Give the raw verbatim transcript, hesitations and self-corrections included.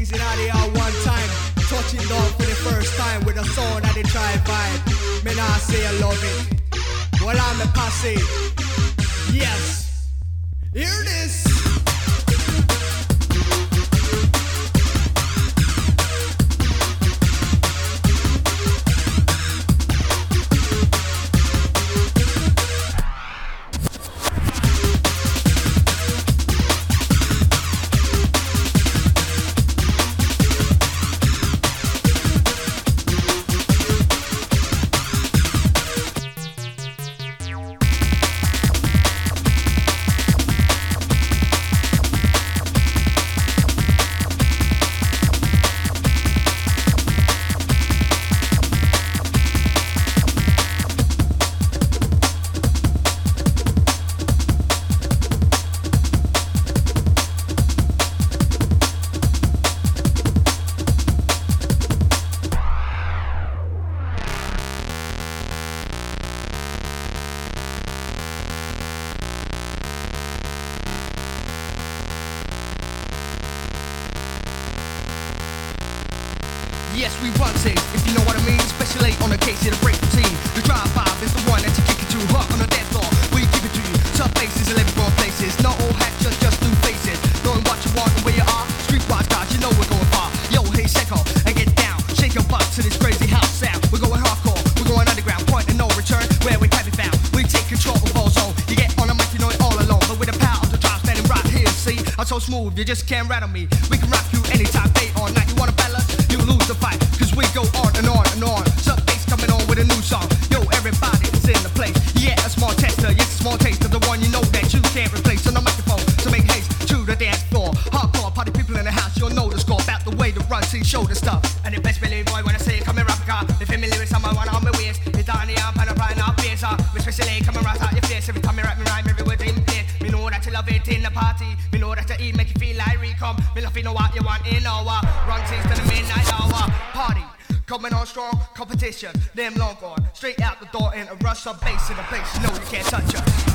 blazing out here one time, touching down for the first time with a sound that they try vibe. Me nah say I love it, well I'm a posse. Yes, hear this. Yes, we run things, if you know what I mean. Special on the case here to break the team. The drive-by is the one that you kick it to. Hot on the dead floor, we give it to you. Tough faces and living wrong places. Not all hats, just, just new faces. Knowing what you want and where you are. Streetwise guys, you know we're going far. Yo, hey, Seco, and get down. Shake your butt to this crazy house sound. We're going hardcore, we're going underground. Point and no return, where we can be found. We take control of all zone. You get on the mic, you know it all alone. But with the power of the drive standing right here, see? I'm so smooth, you just can't rattle me. We can rock you anytime, day or night. You wanna battle us? You lose the fight. We go on and on and on. Some bass coming on with a new song. Yo, everybody is in the place. Yeah, a small tester, yes, a small taste of the one you know that you can't replace. On the microphone, so make haste to the dance floor. Hardcore party people in the house, you'll know the score. About the way to run, see, show the stuff. And the best believe boy when I say it, come in rap car. If you lyrics, I'm one on my waist. It's down the arm, and I'm right now, face up. Especially coming right out your face. Every time you rap me rhyme, every word in play. Me know that you love it in the party. Me know that you eat, make you feel like recom. Me love you know what you want in hour. Run things to the midnight hour. Party. Coming on strong, competition, them long gone. Straight out the door in a rush of bass in the place, you know you can't touch her.